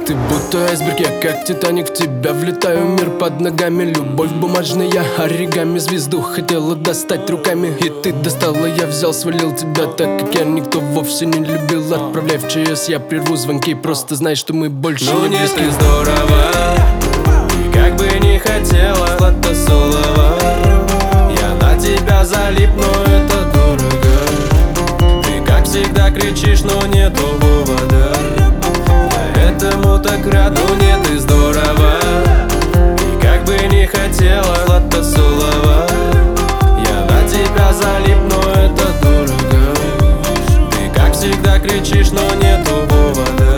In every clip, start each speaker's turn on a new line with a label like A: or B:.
A: Ты будто айсберг, я как Титаник, в тебя влетаю. Мир под ногами, любовь бумажная, оригами. Звезду хотела достать руками, и ты достала, я взял, свалил тебя. Так как я никто вовсе не любил. Отправляй в ЧС, я прерву звонки. Просто знай, что мы больше
B: ну
A: не близки.
B: Ну нет, ты здорово, и как бы не хотела, Златосолова, я на тебя залип, но это дорого. Ты как всегда кричишь, но нету повода. Я этому так рад, ну нет, ты здорово, и как бы не хотела, Златосолова, я на тебя залип, но это дорого. Ты как всегда кричишь, но нету повода.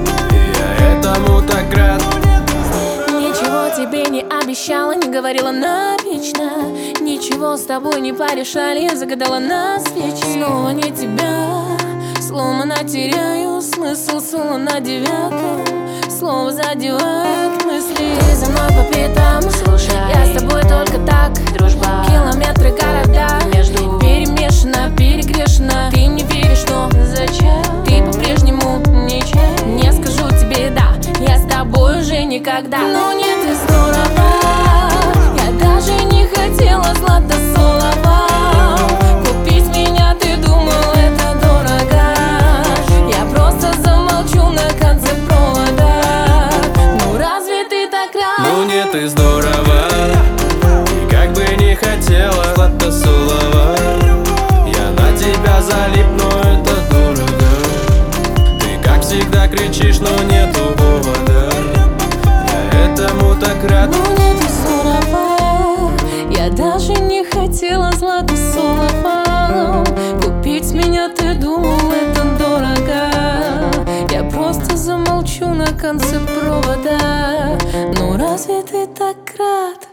B: Я этому так рад.
C: Ничего тебе не обещала, не говорила навечно. Ничего с тобой не порешали, я загадала на свечи. Снова не тебя, сломано теряю смысл, соло на девятом. Слово задевает мысли. Ты за мной по пятам, слушай, я с тобой только так. Дружба, километры, города, между перемешано, перегрешено. Ты мне веришь, но зачем? Ты по-прежнему ничем. Не скажу тебе да, я с тобой уже никогда. Но нет, ты здорово, я даже не хотела, Златосолова. Купить меня, ты думал, это дорого. Я просто замолчу на конце провода. Ну разве ты так рад?
B: Ну нет, ты здорово, и как бы не хотела, Златосолова, я на тебя залип, но это дорого. Ты как всегда кричишь, но нету повода. Я этому так рад.
C: Ну нет, ты здорово, я даже не хотела, Златосолова. Купить меня, ты думал, это дорого. Я просто замолчу на конце провода. Ну разве ты так рад?